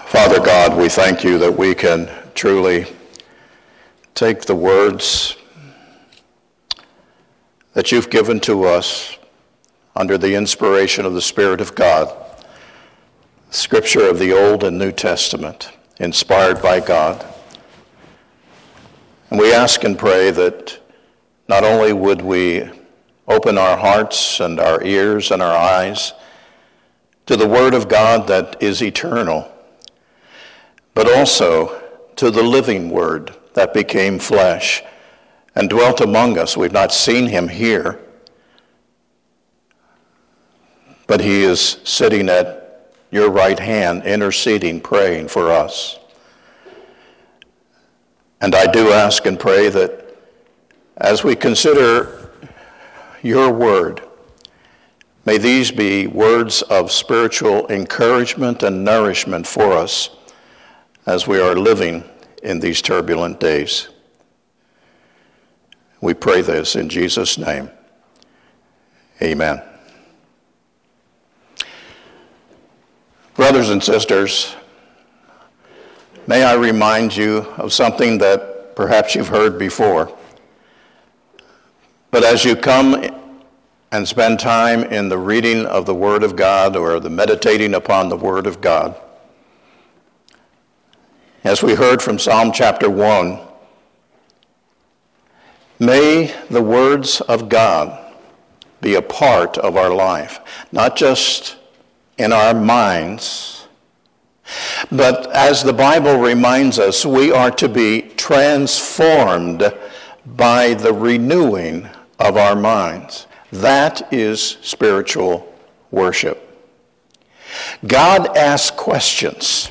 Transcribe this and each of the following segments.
Father God, we thank you that we can truly take the words that you've given to us under the inspiration of the Spirit of God, Scripture of the Old and New Testament, inspired by God. And we ask and pray that not only would we open our hearts and our ears and our eyes to the Word of God that is eternal, but also to the living Word that became flesh and dwelt among us. We've not seen him here, but he is sitting at your right hand, interceding, praying for us. And I do ask and pray that as we consider your word, may these be words of spiritual encouragement and nourishment for us as we are living in these turbulent days. We pray this in Jesus' name. Amen. Brothers and sisters, may I remind you of something that perhaps you've heard before. But as you come and spend time in the reading of the Word of God or the meditating upon the Word of God, as we heard from Psalm chapter 1, may the words of God be a part of our life, not just in our minds, but as the Bible reminds us, we are to be transformed by the renewing of our minds. That is spiritual worship. God asks questions.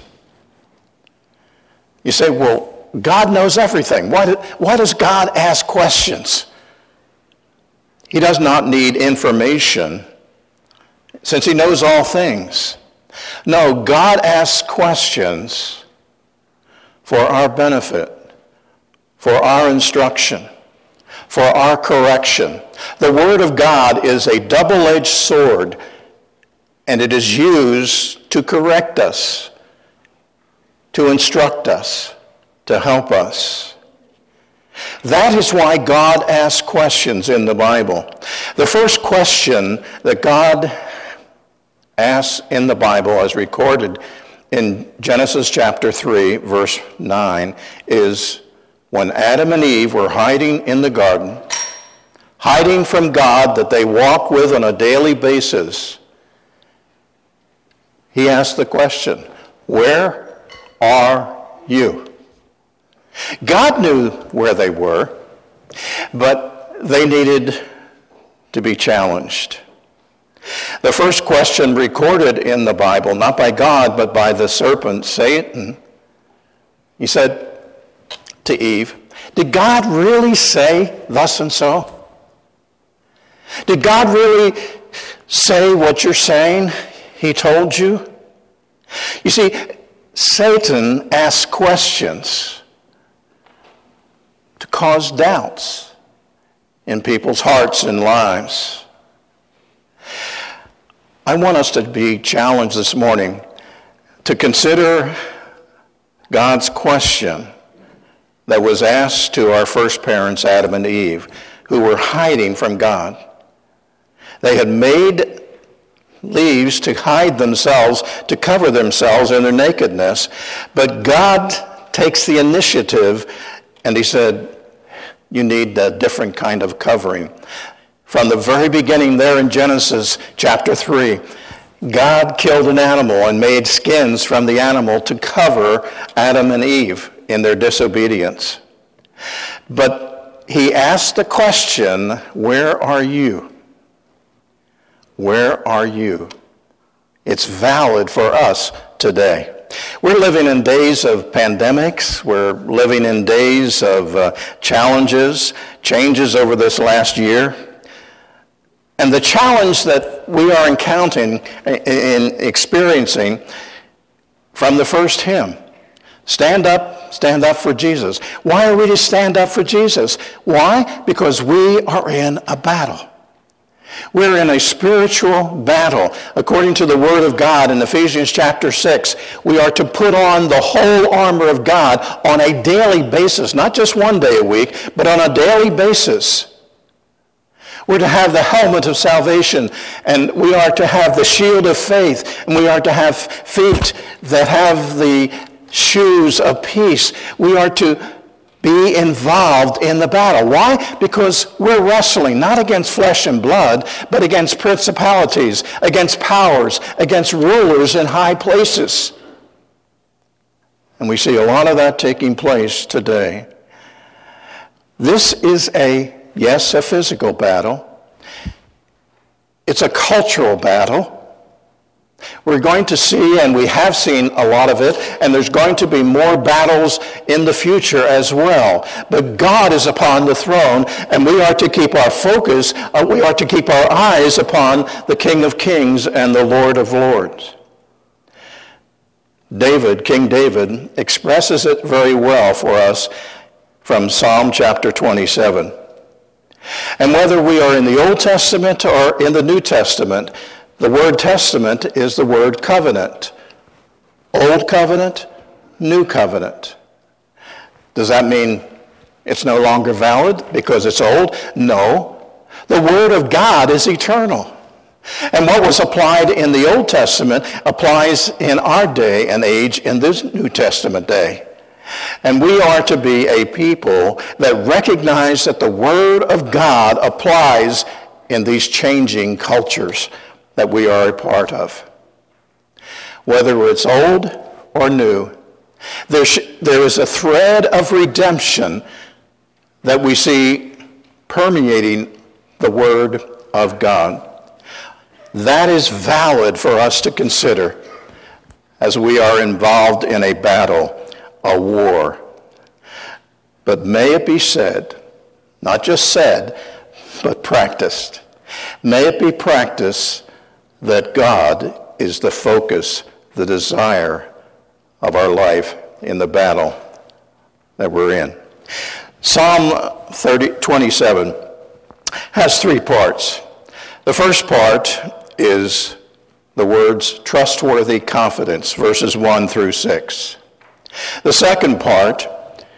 You say, well, God knows everything. Why does God ask questions? He does not need information since he knows all things. No, God asks questions for our benefit, for our instruction, for our correction. The Word of God is a double-edged sword, and it is used to correct us, to instruct us, to help us. That is why God asks questions in the Bible. The first question that God asks in the Bible, as recorded in Genesis chapter 3, verse 9, is when Adam and Eve were hiding in the garden, hiding from God that they walk with on a daily basis, he asked the question, where are you? God knew where they were, but they needed to be challenged. The first question recorded in the Bible, not by God, but by the serpent, Satan, he said to Eve, did God really say thus and so? Did God really say what you're saying he told you? You see, Satan asks questions to cause doubts in people's hearts and lives. I want us to be challenged this morning to consider God's question that was asked to our first parents, Adam and Eve, who were hiding from God. They had made leaves to hide themselves, to cover themselves in their nakedness. But God takes the initiative and he said, you need a different kind of covering. From the very beginning there in Genesis chapter 3, God killed an animal and made skins from the animal to cover Adam and Eve in their disobedience. But he asked the question, where are you? Where are you? It's valid for us today. We're living in days of pandemics. We're living in days of challenges, changes over this last year. And the challenge that we are encountering and experiencing from the first hymn, stand up for Jesus. Why are we to stand up for Jesus? Why? Because we are in a battle. We're in a spiritual battle. According to the Word of God in Ephesians chapter 6, we are to put on the whole armor of God on a daily basis, not just one day a week, but on a daily basis. We're to have the helmet of salvation, and we are to have the shield of faith, and we are to have feet that have the shoes of peace. We are to be involved in the battle. Why? Because we're wrestling not against flesh and blood, but against principalities, against powers, against rulers in high places. And we see a lot of that taking place today. This is a physical battle. It's a cultural battle. We're going to see, and we have seen a lot of it, and there's going to be more battles in the future as well. But God is upon the throne, and we are to keep our focus, we are to keep our eyes upon the King of Kings and the Lord of Lords. King David, expresses it very well for us from Psalm chapter 27. And whether we are in the Old Testament or in the New Testament, the word testament is the word covenant. Old covenant, new covenant. Does that mean it's no longer valid because it's old? No. The word of God is eternal. And what was applied in the Old Testament applies in our day and age in this New Testament day. And we are to be a people that recognize that the Word of God applies in these changing cultures that we are a part of. Whether it's old or new, there is a thread of redemption that we see permeating the Word of God. That is valid for us to consider as we are involved in a battle, a war. But may it be said, not just said, but practiced. May it be practiced that God is the focus, the desire of our life in the battle that we're in. Psalm 27 has 3 parts. The first part is the words trustworthy confidence, verses 1 through 6. The second part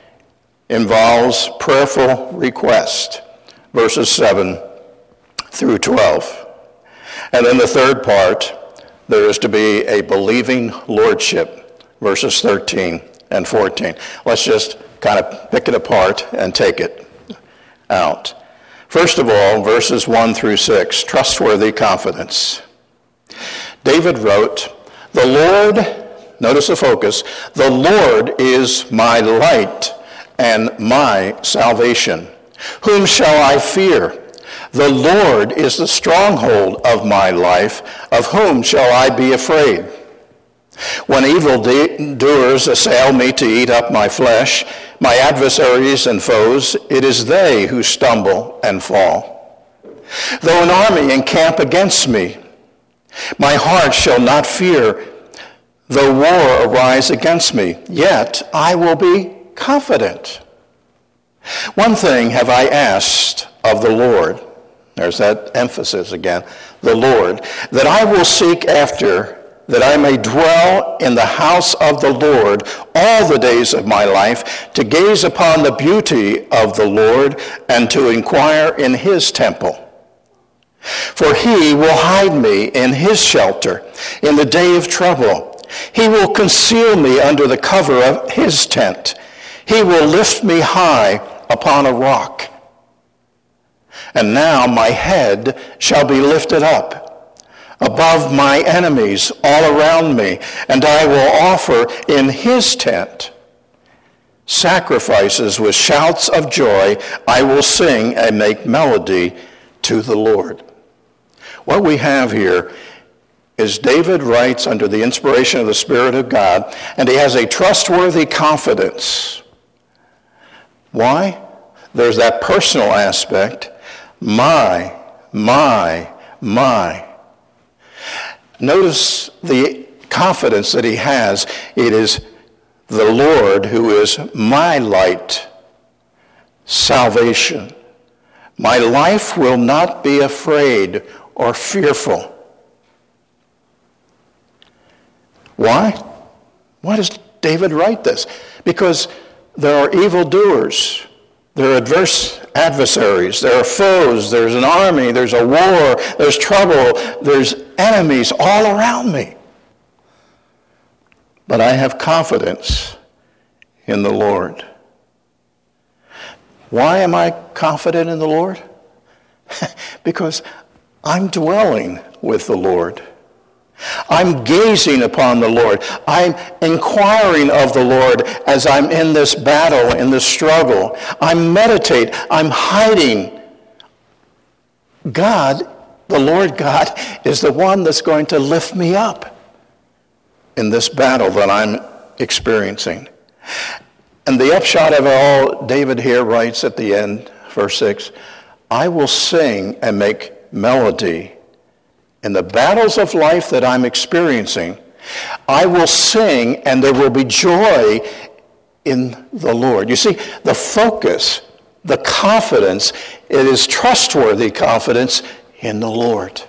involves prayerful request, verses 7 through 12. And then the third part, there is to be a believing lordship, verses 13 and 14. Let's just kind of pick it apart and take it out. First of all, verses 1 through 6, trustworthy confidence. David wrote, "The Lord," notice the focus, "the Lord is my light and my salvation. Whom shall I fear? The Lord is the stronghold of my life. Of whom shall I be afraid? When evildoers assail me to eat up my flesh, my adversaries and foes, it is they who stumble and fall. Though an army encamp against me, my heart shall not fear. Though war arise against me, yet I will be confident. One thing have I asked of the Lord," there's that emphasis again, "the Lord, that I will seek after, that I may dwell in the house of the Lord all the days of my life, to gaze upon the beauty of the Lord and to inquire in his temple. For he will hide me in his shelter in the day of trouble. He will conceal me under the cover of his tent. He will lift me high upon a rock. And now my head shall be lifted up above my enemies all around me, and I will offer in his tent sacrifices with shouts of joy. I will sing and make melody to the Lord." What we have here is David writes under the inspiration of the Spirit of God, and he has a trustworthy confidence. Why? There's that personal aspect. My. Notice the confidence that he has. It is the Lord who is my light, salvation, My life will not be afraid or fearful. Why? Why does David write this? Because there are evildoers, there are adversaries, there are foes, there's an army, there's a war, there's trouble, there's enemies all around me. But I have confidence in the Lord. Why am I confident in the Lord? Because I'm dwelling with the Lord. I'm gazing upon the Lord. I'm inquiring of the Lord as I'm in this battle, in this struggle. I meditate. I'm hiding. God, the Lord God, is the one that's going to lift me up in this battle that I'm experiencing. And the upshot of it all, David here writes at the end, verse 6, I will sing and make melody in the battles of life that I'm experiencing. I will sing and there will be joy in the Lord. You see, the focus, the confidence, it is trustworthy confidence in the Lord.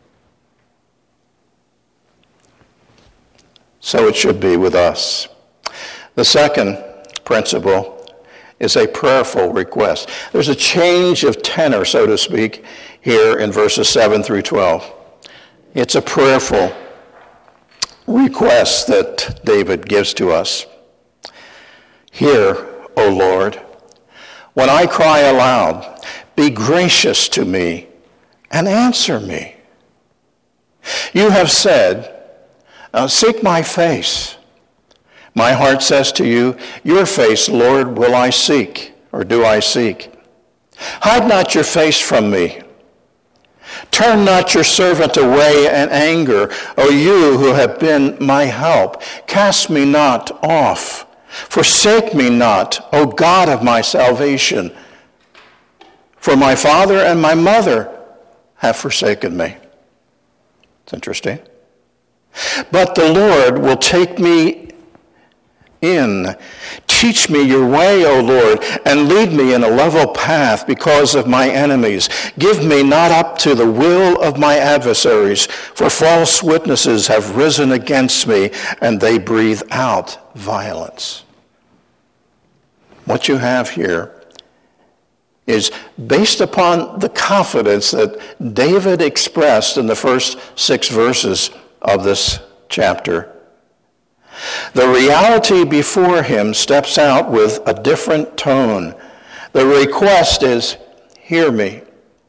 So it should be with us. The second principle is a prayerful request. There's a change of tenor, so to speak, here in verses 7 through 12. It's a prayerful request that David gives to us. Hear, O Lord, when I cry aloud, be gracious to me and answer me. You have said, seek my face. My heart says to you, your face, Lord, will I seek, or do I seek. Hide not your face from me. Turn not your servant away in anger, O you who have been my help. Cast me not off. Forsake me not, O God of my salvation. For my father and my mother have forsaken me. It's interesting. But the Lord will take me in. Teach me your way, O Lord, and lead me in a level path because of my enemies. Give me not up to the will of my adversaries, for false witnesses have risen against me, and they breathe out violence. What you have here is based upon the confidence that David expressed in the first 6 verses of this chapter. The reality before him steps out with a different tone. The request is, hear me.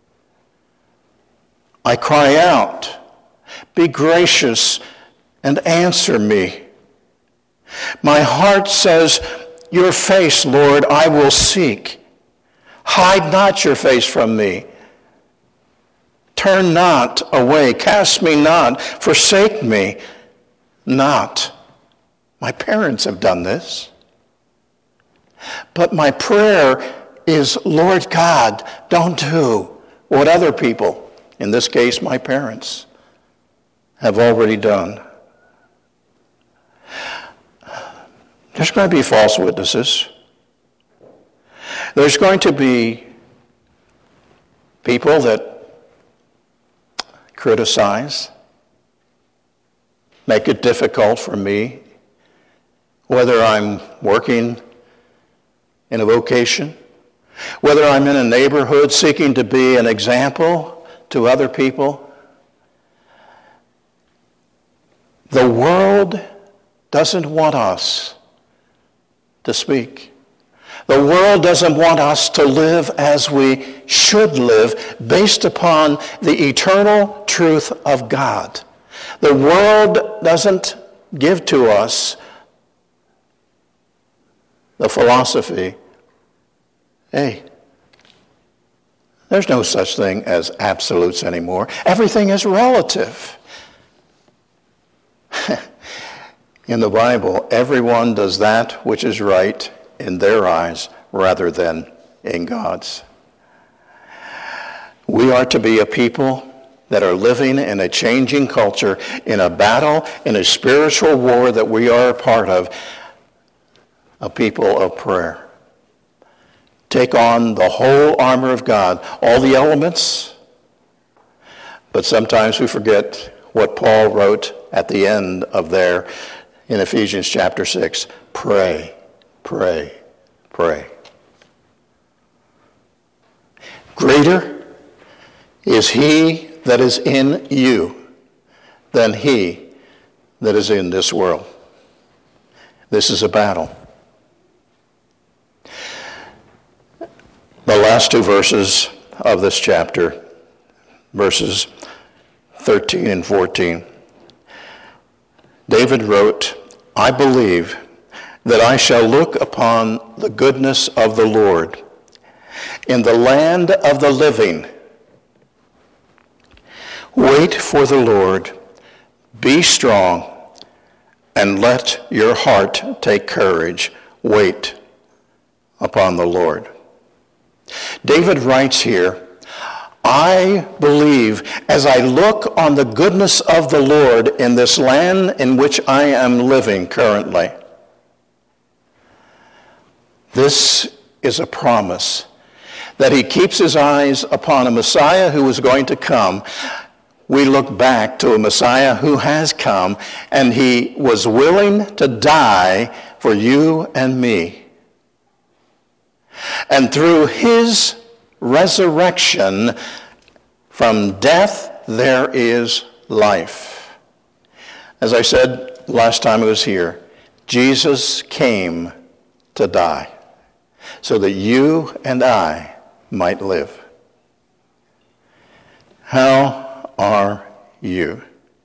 I cry out, be gracious and answer me. My heart says, your face, Lord, I will seek. Hide not your face from me. Turn not away, cast me not, forsake me not. My parents have done this. But my prayer is, Lord God, don't do what other people, in this case my parents, have already done. There's going to be false witnesses. There's going to be people that criticize, make it difficult for me, whether I'm working in a vocation, whether I'm in a neighborhood seeking to be an example to other people. The world doesn't want us to speak. The world doesn't want us to live as we should live based upon the eternal truth of God. The world doesn't give to us the philosophy, hey, there's no such thing as absolutes anymore. Everything is relative. In the Bible, everyone does that which is right in their eyes rather than in God's. We are to be a people that are living in a changing culture, in a battle, in a spiritual war that we are a part of, a people of prayer. take on the whole armor of God, all the elements. But sometimes we forget what Paul wrote at the end of there in Ephesians chapter 6. Pray, pray, pray. Greater is he that is in you than he that is in this world. This is a battle. The last two verses of this chapter, verses 13 and 14. David wrote, I believe that I shall look upon the goodness of the Lord in the land of the living. Wait for the Lord, be strong, and let your heart take courage. Wait upon the Lord. David writes here, I believe as I look on the goodness of the Lord in this land in which I am living currently. This is a promise that he keeps his eyes upon a Messiah who is going to come. We look back to a Messiah who has come, and he was willing to die for you and me. And through his resurrection from death, there is life. As I said last time I was here, Jesus came to die so that you and I might live. How are you?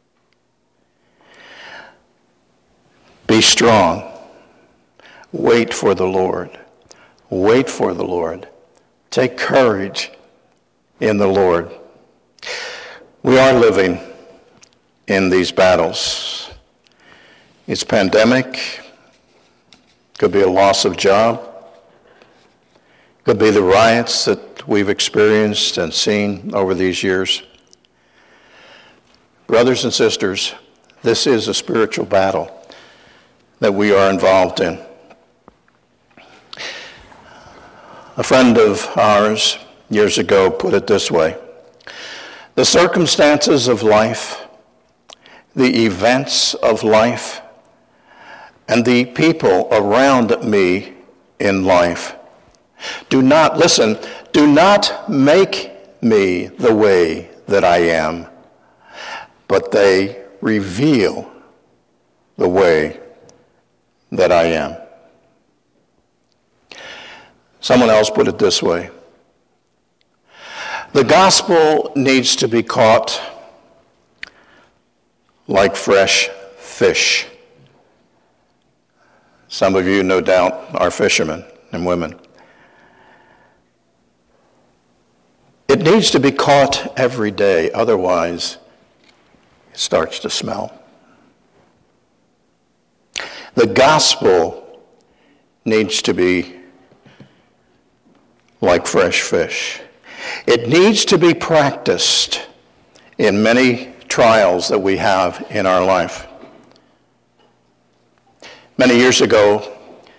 Be strong. Wait for the Lord. Wait for the Lord. Take courage in the Lord. We are living in these battles. It's pandemic. Could be a loss of job. Could be the riots that we've experienced and seen over these years. Brothers and sisters, this is a spiritual battle that we are involved in. A friend of ours years ago put it this way: the circumstances of life, the events of life, and the people around me in life do not make me the way that I am, but they reveal the way that I am. Someone else put it this way: the gospel needs to be caught like fresh fish. Some of you, no doubt, are fishermen and women. It needs to be caught every day, otherwise it starts to smell. The gospel needs to be like fresh fish. It needs to be practiced in many trials that we have in our life. Many years ago,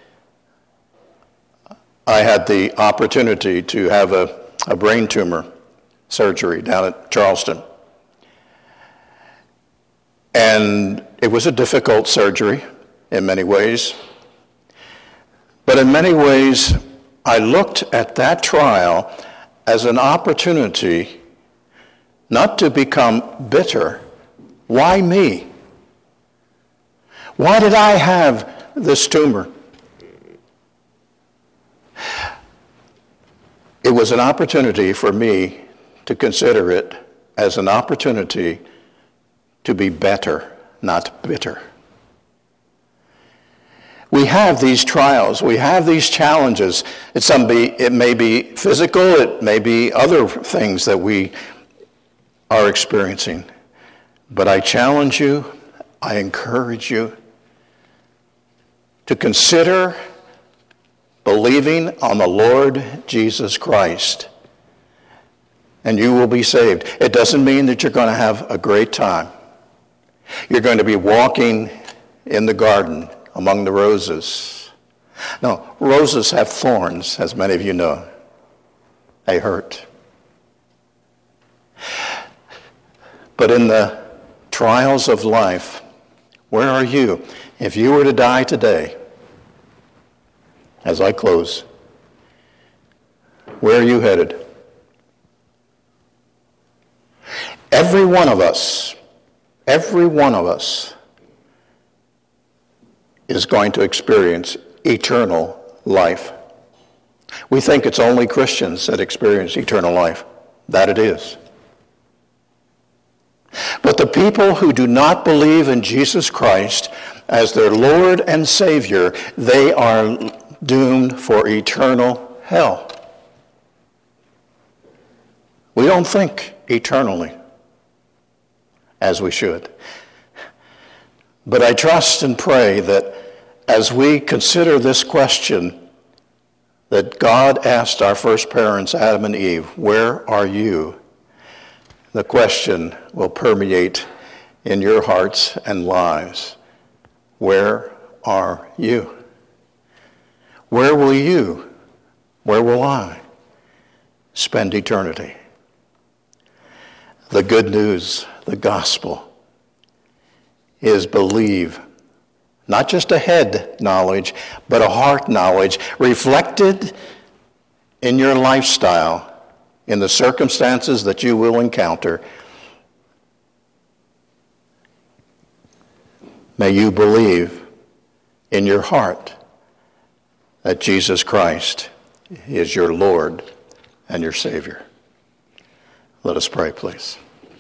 I had the opportunity to have a brain tumor surgery down at Charleston. And it was a difficult surgery in many ways. But in many ways, I looked at that trial as an opportunity not to become bitter. Why me? Why did I have this tumor? It was an opportunity for me to consider it as an opportunity to be better, not bitter. We have these trials, we have these challenges. It may be physical, it may be other things that we are experiencing. But I challenge you, I encourage you to consider believing on the Lord Jesus Christ, and you will be saved. It doesn't mean that you're going to have a great time. You're going to be walking in the garden among the roses. No, roses have thorns, as many of you know. They hurt. But in the trials of life, where are you? If you were to die today, as I close, where are you headed? Every one of us is going to experience eternal life. We think it's only Christians that experience eternal life. That it is. But the people who do not believe in Jesus Christ as their Lord and Savior, they are doomed for eternal hell. We don't think eternally as we should. But I trust and pray that as we consider this question that God asked our first parents, Adam and Eve, where are you? The question will permeate in your hearts and lives. Where are you? Where will I spend eternity? The good news, the gospel, is believe. Not just a head knowledge, but a heart knowledge reflected in your lifestyle, in the circumstances that you will encounter. May you believe in your heart that Jesus Christ is your Lord and your Savior. Let us pray, please.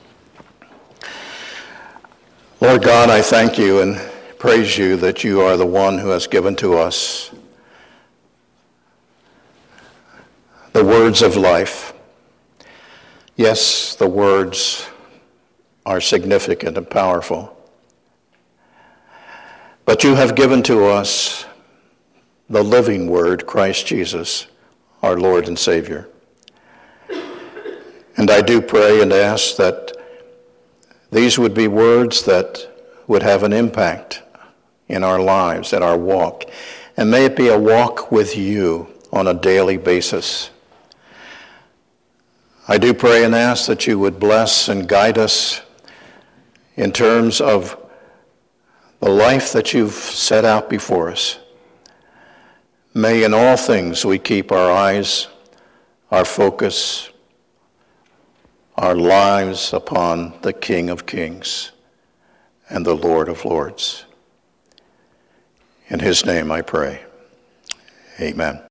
Lord God, I thank you and praise you that you are the one who has given to us the words of life. Yes, the words are significant and powerful. But you have given to us the living word, Christ Jesus, our Lord and Savior. And I do pray and ask that these would be words that would have an impact in our lives, in our walk. And may it be a walk with you on a daily basis. I do pray and ask that you would bless and guide us in terms of the life that you've set out before us. May in all things we keep our eyes, our focus, our lives upon the King of Kings and the Lord of Lords. In his name I pray. Amen.